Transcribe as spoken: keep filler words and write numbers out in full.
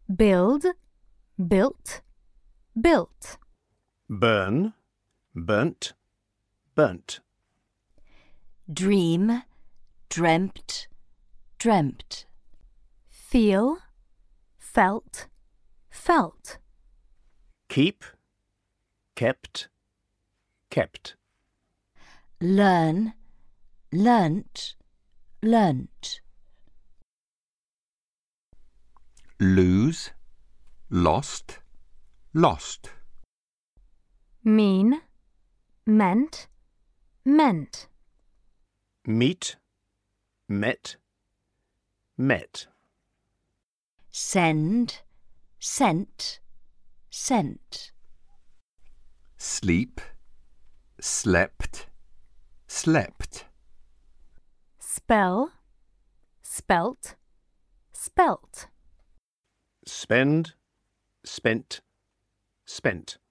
build, built, built. burn, burnt, burnt. dream, dreamt, dreamt. Feel, felt, felt. Keep, kept, kept. learn, learnt, learnt. lose, lost, lost. Mean, meant, meant. Meet, met, met. send, sent, sent. sleep, slept, slept. Spell, spelt, spelt. Spend, spent, spent.